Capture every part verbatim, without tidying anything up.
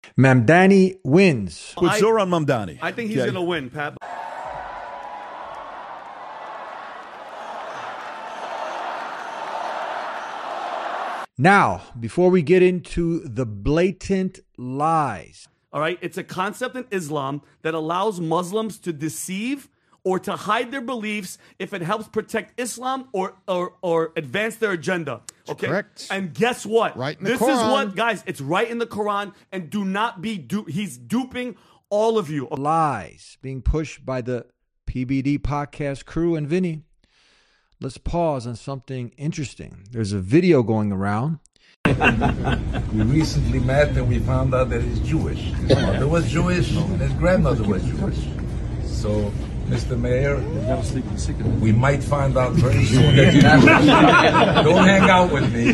Mamdani wins. With Zoran Mamdani. I think he's Okay. going to win, Pat. Now, before we get into the blatant lies. All right, it's a concept in Islam that allows Muslims to deceive or to hide their beliefs if it helps protect Islam or or, or advance their agenda. Okay, correct. And guess what? Right in the this Quran. is what, guys. It's right in the Quran, and do not be du- he's duping all of you. Lies being pushed by the P B D podcast crew and Vinny. Let's pause on something interesting. There's a video going around. We recently met and we found out that he's Jewish. His mother was Jewish and his grandmother was Jewish. So, Mister Mayor, we might find out very soon that you're not. Don't hang out with me.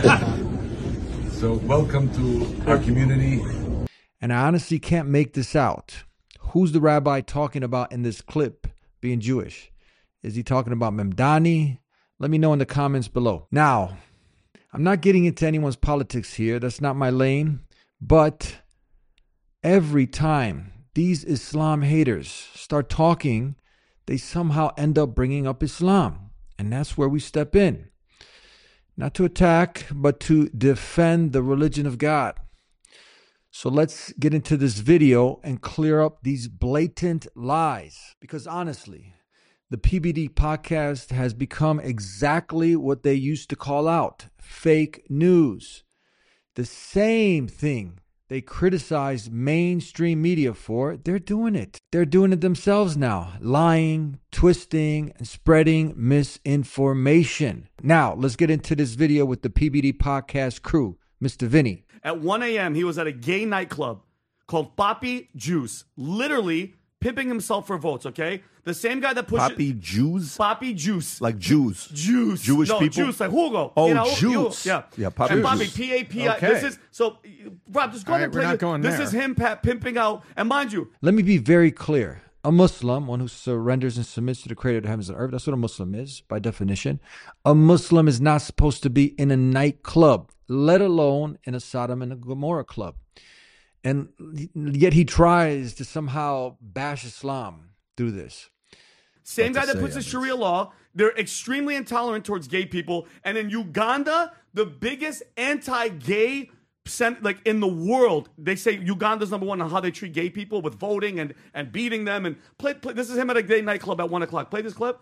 So, welcome to our community. And I honestly can't make this out. Who's the rabbi talking about in this clip being Jewish? Is he talking about Mamdani? Let me know in the comments below. Now, I'm not getting into anyone's politics here. That's not my lane. But every time these Islam haters start talking, they somehow end up bringing up Islam. And that's where we step in. Not to attack, but to defend the religion of God. So let's get into this video and clear up these blatant lies. Because honestly, the P B D podcast has become exactly what they used to call out fake news. The same thing they criticized mainstream media for, they're doing it. They're doing it themselves now, lying, twisting, and spreading misinformation. Now, let's get into this video with the P B D podcast crew, Mister Vinny. At one a.m., he was at a gay nightclub called Papi Juice, literally pimping himself for votes, okay? The same guy that pushes... Papi Jews? Papi Juice. Like Jews. Jews. Jewish no, people? Juice, like Hugo. Oh, you know, Jews. You, yeah. Yeah, Papi And Juice. Papi, P A P I. Okay. This is... So, Rob, just go All ahead and right, we're play not this. going This there. is him Pat, pimping out. And mind you... Let me be very clear. A Muslim, one who surrenders and submits to the creator of the heavens and earth, that's what a Muslim is by definition. A Muslim is not supposed to be in a nightclub, let alone in a Sodom and a Gomorrah club. And yet he tries to somehow bash Islam through this. Same What guy to that say, puts the Evans? Sharia law. They're extremely intolerant towards gay people. And in Uganda, the biggest anti-gay cent- like in the world, they say Uganda's number one on how they treat gay people with voting and, and beating them. And play, play, this is him at a gay nightclub at one o'clock. Play this clip.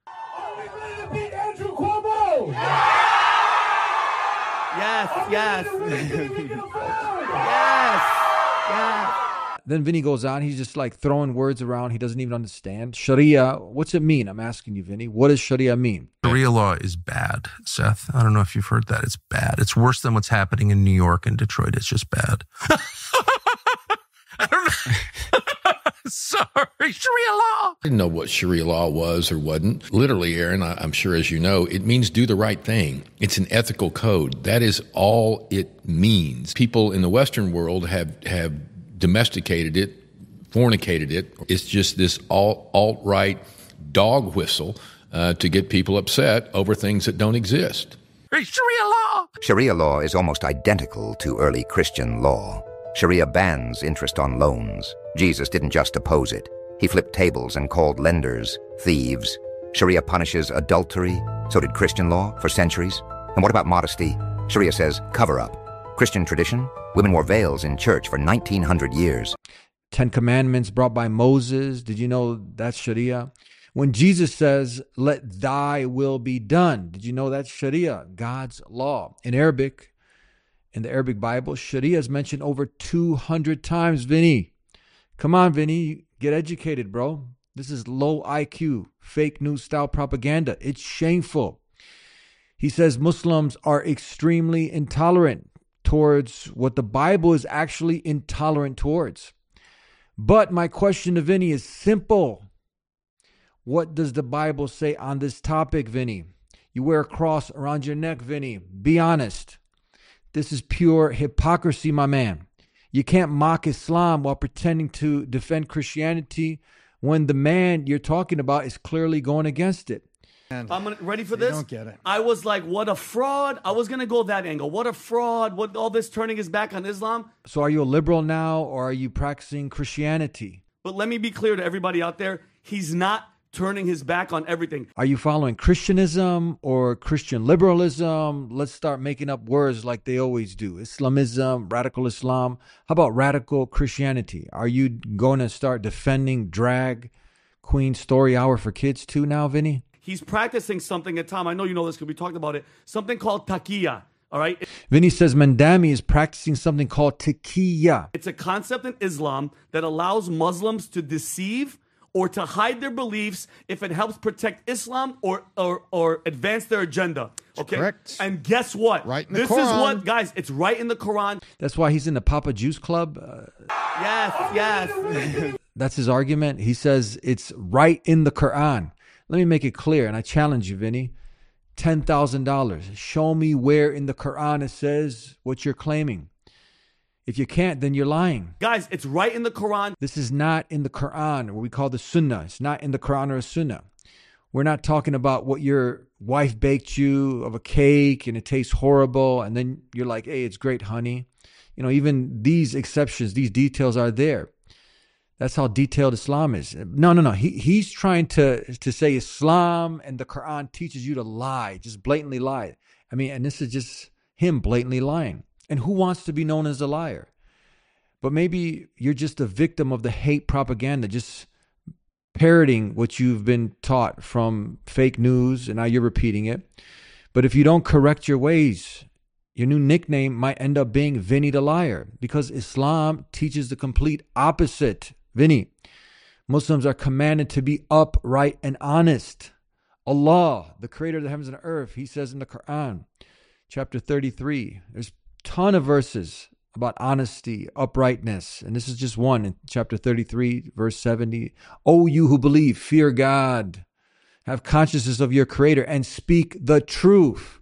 Andrew Cuomo! Yes, yes. yes, yes. Then Vinny goes on. He's just like throwing words around he doesn't even understand. Sharia, what's it mean? I'm asking you, Vinny. What does Sharia mean? Sharia law is bad, Seth. I don't know if you've heard that. It's bad. It's worse than what's happening in New York and Detroit. It's just bad. I don't know. Sorry, Sharia law. I didn't know what Sharia law was or wasn't. Literally, Aaron, I- I'm sure as you know, it means do the right thing. It's an ethical code. That is all it means. People in the Western world have, have domesticated it, fornicated it. It's just this alt, alt-right dog whistle uh, to get people upset over things that don't exist. Sharia law. Sharia law is almost identical to early Christian law. Sharia bans interest on loans. Jesus didn't just oppose it. He flipped tables and called lenders thieves. Sharia punishes adultery. So did Christian law for centuries. And what about modesty? Sharia says cover up. Christian tradition? Women wore veils in church for nineteen hundred years. Ten Commandments brought by Moses. Did you know that's Sharia? When Jesus says, let thy will be done. Did you know that's Sharia, God's law? In Arabic, in the Arabic Bible, Sharia is mentioned over two hundred times, Vinny. Come on, Vinny, get educated, bro. This is low I Q, fake news style propaganda. It's shameful. He says Muslims are extremely intolerant towards what the Bible is actually intolerant towards. But my question to Vinny is simple. What does the Bible say on this topic, Vinny? You wear a cross around your neck, Vinny. Be honest. This is pure hypocrisy, my man. You can't mock Islam while pretending to defend Christianity when the man you're talking about is clearly going against it. I'm gonna, ready for They this? don't get it. I was like, what a fraud. I was going to go that angle. What a fraud. What all this turning his back on Islam. So are you a liberal now, or are you practicing Christianity? But let me be clear to everybody out there. He's not turning his back on everything. Are you following Christianism or Christian liberalism? Let's start making up words like they always do. Islamism, radical Islam. How about radical Christianity? Are you going to start defending drag queen story hour for kids too now, Vinny? He's practicing something at Tom. I know you know this because we talked about it. Something called taqiyya. All right. Vinny says Mandami is practicing something called taqiyya. It's a concept in Islam that allows Muslims to deceive or to hide their beliefs if it helps protect Islam or or, or advance their agenda. Okay. Correct. And guess what? Right in the this Quran. is what, guys, it's right in the Quran. That's why he's in the Papa Juice Club. Uh, Yes, yes. that's his argument. He says it's right in the Quran. Let me make it clear, and I challenge you, Vinny. ten thousand dollars. Show me where in the Quran it says what you're claiming. If you can't, then you're lying. Guys, it's right in the Quran. This is not in the Quran, what we call the Sunnah. It's not in the Quran or a Sunnah. We're not talking about what your wife baked you of a cake and it tastes horrible, and then you're like, hey, it's great, honey. You know, even these exceptions, these details are there. That's how detailed Islam is. No, no, no. He he's trying to to say Islam and the Quran teaches you to lie, just blatantly lie. I mean, and this is just him blatantly lying. And who wants to be known as a liar? But maybe you're just a victim of the hate propaganda, just parroting what you've been taught from fake news, and now you're repeating it. But if you don't correct your ways, your new nickname might end up being Vinny the Liar, because Islam teaches the complete opposite. Vinny, Muslims are commanded to be upright and honest. Allah, the creator of the heavens and the earth, he says in the Quran, chapter thirty-three, there's a ton of verses about honesty, uprightness. And this is just one in chapter thirty-three, verse seventy. O you who believe, fear God, have consciousness of your creator, and speak the truth.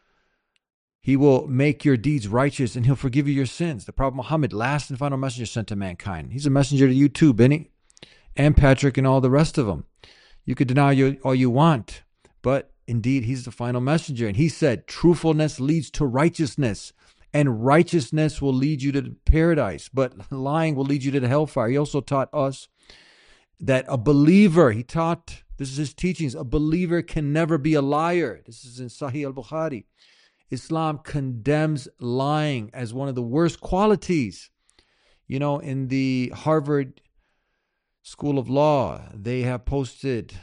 He will make your deeds righteous, and he'll forgive you your sins. The Prophet Muhammad, last and final messenger sent to mankind. He's a messenger to you too, Benny, and Patrick, and all the rest of them. You could deny you, all you want, but indeed, he's the final messenger. And he said, truthfulness leads to righteousness, and righteousness will lead you to paradise, but lying will lead you to the hellfire. He also taught us that a believer, he taught, this is his teachings, a believer can never be a liar. This is in Sahih al-Bukhari. Islam condemns lying as one of the worst qualities. You know, in the Harvard School of Law, they have posted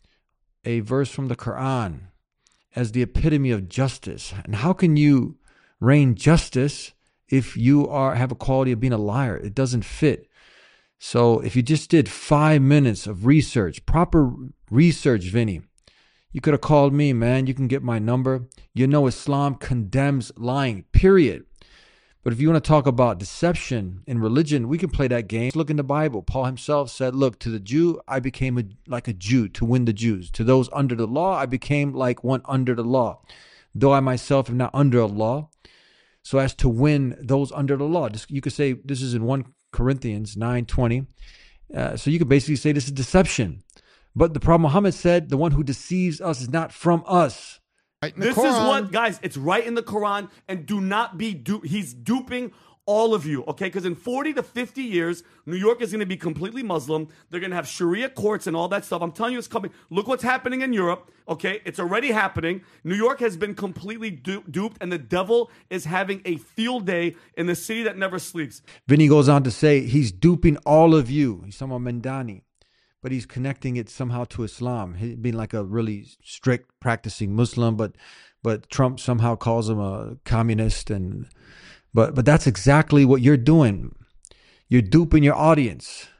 a verse from the Quran as the epitome of justice. And how can you reign justice if you are have a quality of being a liar? It doesn't fit. So if you just did five minutes of research, proper research, Vinny, you could have called me, man. You can get my number. You know Islam condemns lying, period. But if you want to talk about deception in religion, we can play that game. Look in the Bible. Paul himself said, look, to the Jew, I became a, like a Jew to win the Jews. To those under the law, I became like one under the law, though I myself am not under a law, so as to win those under the law. This, you could say this is in First Corinthians nine twenty. Uh, so you could basically say this is deception. But the Prophet Muhammad said, the one who deceives us is not from us. Right in the This Quran. is what, guys, it's right in the Quran, and do not be, du- he's duping all of you, okay? Because in forty to fifty years, New York is going to be completely Muslim. They're going to have Sharia courts and all that stuff. I'm telling you, it's coming. Look what's happening in Europe, okay? It's already happening. New York has been completely du- duped, and the devil is having a field day in the city that never sleeps. Vinny goes on to say, he's duping all of you. He's talking about Mandani, but he's connecting it somehow to Islam. He being like a really strict practicing Muslim, but but Trump somehow calls him a communist, and but but that's exactly what you're doing. You're duping your audience.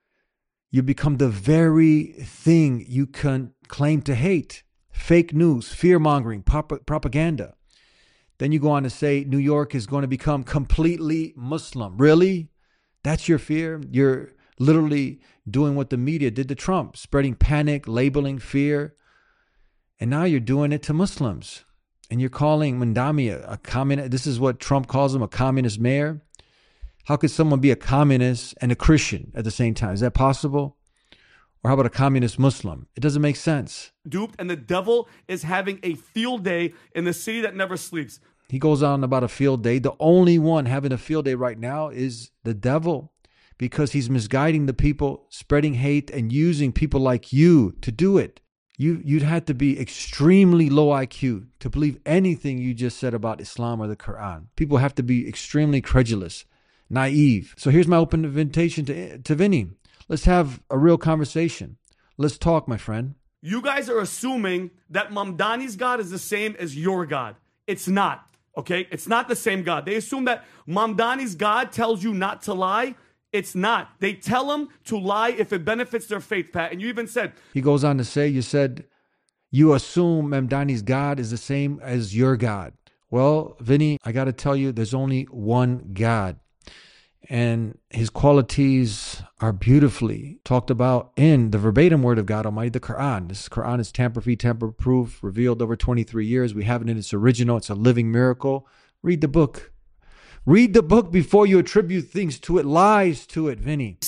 You become the very thing you can claim to hate. Fake news, fear-mongering, prop- propaganda. Then you go on to say New York is going to become completely Muslim. Really? That's your fear? You're literally doing what the media did to Trump, spreading panic, labeling fear. And now you're doing it to Muslims. And you're calling Mandami a, a communist. This is what Trump calls him, a communist mayor. How could someone be a communist and a Christian at the same time? Is that possible? Or how about a communist Muslim? It doesn't make sense. Duped, and the devil is having a field day in the city that never sleeps. He goes on about a field day. The only one having a field day right now is the devil, because he's misguiding the people, spreading hate, and using people like you to do it. You, you'd have to be extremely low I Q to believe anything you just said about Islam or the Quran. People have to be extremely credulous, naive. So here's my open invitation to, to Vinny. Let's have a real conversation. Let's talk, my friend. You guys are assuming that Mamdani's God is the same as your God. It's not, okay? It's not the same God. They assume that Mamdani's God tells you not to lie. It's not. They tell him to lie if it benefits their faith, Pat. And you even said... He goes on to say, you said, you assume Mamdani's God is the same as your God. Well, Vinny, I got to tell you, there's only one God. And his qualities are beautifully talked about in the verbatim word of God Almighty, the Quran. This Quran is tamper-free, tamper-proof, revealed over twenty-three years. We have it in its original. It's a living miracle. Read the book. Read the book before you attribute things to it, lies to it, Vinny.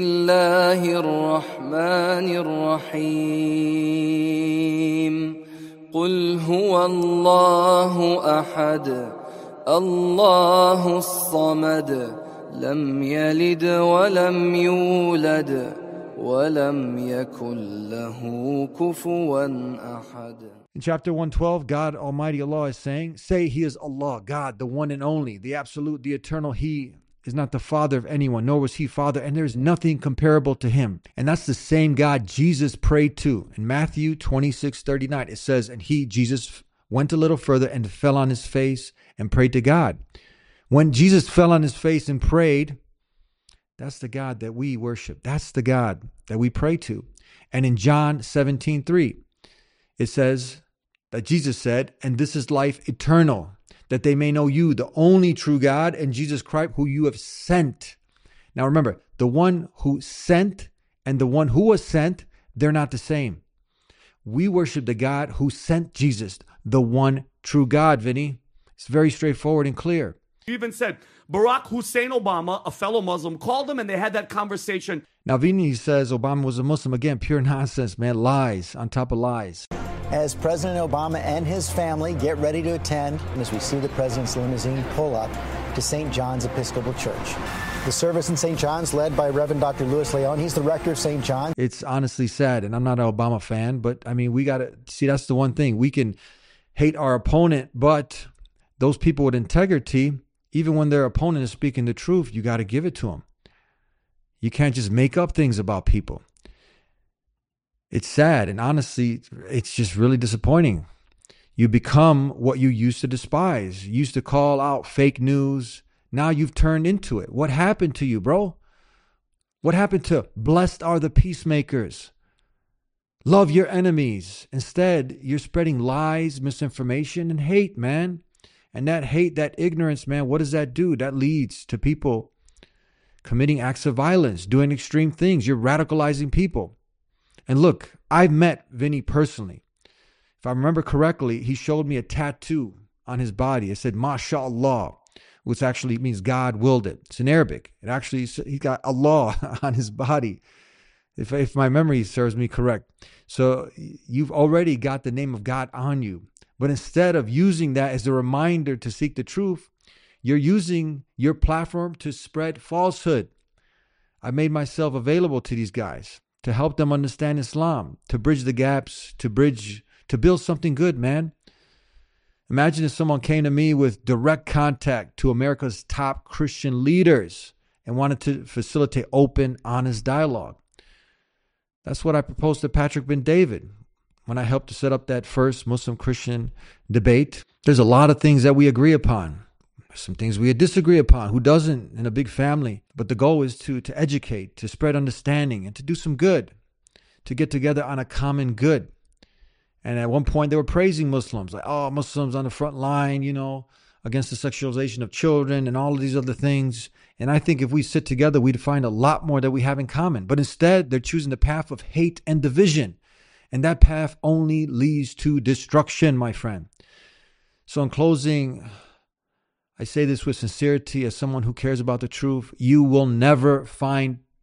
Bismillahirrahmanirrahim. Qul huwa Allahu ahad. Allahu as-samad. لم يلد ولم يولد ولم يكن له كفوا أحد. In chapter one twelve, God Almighty Allah is saying, say He is Allah, God, the one and only, the absolute, the eternal. He is not the father of anyone, nor was He father, and there is nothing comparable to Him. And that's the same God Jesus prayed to. In Matthew twenty-six thirty-nine, it says, and He, Jesus, went a little further and fell on His face and prayed to God. When Jesus fell on His face and prayed, that's the God that we worship. That's the God that we pray to. And in John seventeen three, it says that Jesus said, and this is life eternal, that they may know you, the only true God, and Jesus Christ, who you have sent. Now remember, the one who sent and the one who was sent, they're not the same. We worship the God who sent Jesus, the one true God, Vinny. It's very straightforward and clear. You even said Barack Hussein Obama, a fellow Muslim, called him and they had that conversation. Now, Vinny says Obama was a Muslim. Again, pure nonsense, man. Lies on top of lies. As President Obama and his family get ready to attend, as we see the president's limousine pull up to Saint John's Episcopal Church. The service in Saint John's led by Reverend Doctor Louis Leon. He's the rector of Saint John's. It's honestly sad, and I'm not an Obama fan, but I mean, we got to see, that's the one thing. We can hate our opponent, but those people with integrity, even when their opponent is speaking the truth, you got to give it to them. You can't just make up things about people. It's sad, and honestly, it's just really disappointing. You become what you used to despise. You used to call out fake news. Now you've turned into it. What happened to you, bro? What happened to blessed are the peacemakers? Love your enemies. Instead, you're spreading lies, misinformation, and hate, man. And that hate, that ignorance, man, what does that do? That leads to people committing acts of violence, doing extreme things. You're radicalizing people. And look, I've met Vinny personally. If I remember correctly, he showed me a tattoo on his body. It said, MashaAllah, which actually means God willed it. It's in Arabic. It actually, he got Allah on his body, if, if my memory serves me correct. So you've already got the name of God on you. But instead of using that as a reminder to seek the truth, you're using your platform to spread falsehood. I made myself available to these guys to help them understand Islam, to bridge the gaps, to bridge, to build something good, man. Imagine if someone came to me with direct contact to America's top Christian leaders and wanted to facilitate open, honest dialogue. That's what I proposed to Patrick Ben David when I helped to set up that first Muslim-Christian debate. There's a lot of things that we agree upon. Some things we disagree upon. Who doesn't in a big family? But the goal is to, to educate, to spread understanding, and to do some good, to get together on a common good. And at one point, they were praising Muslims, like, oh, Muslims on the front line, you know, against the sexualization of children and all of these other things. And I think if we sit together, we'd find a lot more that we have in common. But instead, they're choosing the path of hate and division. And that path only leads to destruction, my friend. So in closing, I say this with sincerity as someone who cares about the truth. You will never find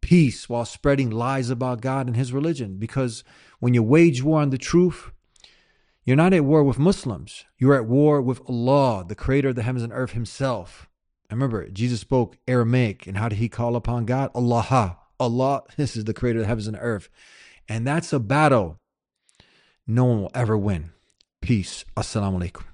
peace while spreading lies about God and his religion. Because when you wage war on the truth, you're not at war with Muslims. You're at war with Allah, the creator of the heavens and earth himself. And remember, Jesus spoke Aramaic. And how did he call upon God? Allah. Allah, this is the creator of the heavens and earth. And that's a battle no one will ever win. Peace. Assalamu alaikum.